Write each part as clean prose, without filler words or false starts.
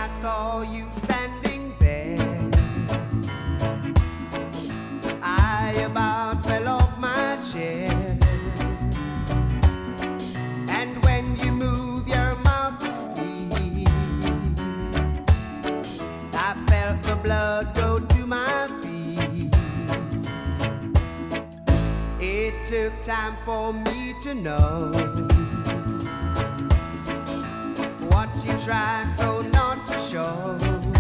I saw you standing there, I about fell off my chair. And when you move your mouth to speak, I felt the blood go to my feet. It took time for me to know what you try so not to show.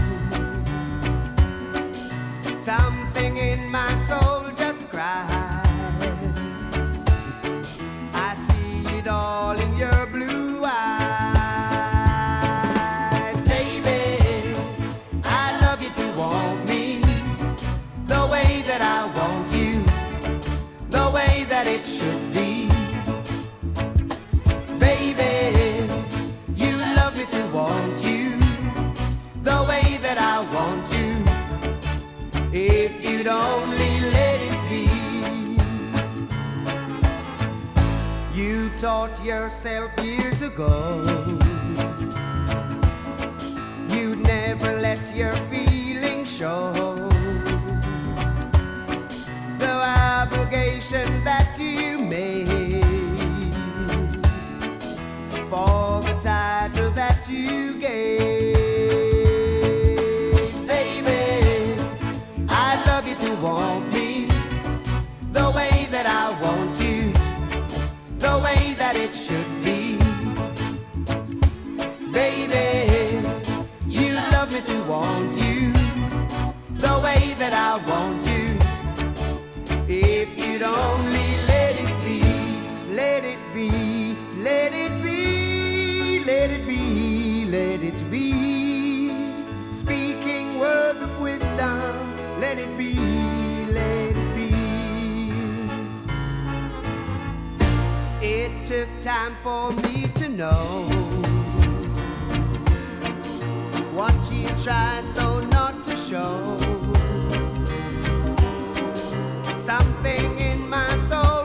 Something in my soul just cried. I see it all in your blue eyes. Baby, I love you to want me the way that I want you, the way that it should be. Baby, you love me to want you the way that I want you. If you'd only let it be. You taught yourself years ago you'd never let your feelings show. The obligation that you made for the title that you gave. To want me the way that I want you, the way that it should be. Baby, you love me to want you the way that I want you. If you'd only let it be, let it be, let it be, let it be, let it be. Speaking words of wisdom, let it be, let it be. It took time for me to know what you try so not to show. Something in my soul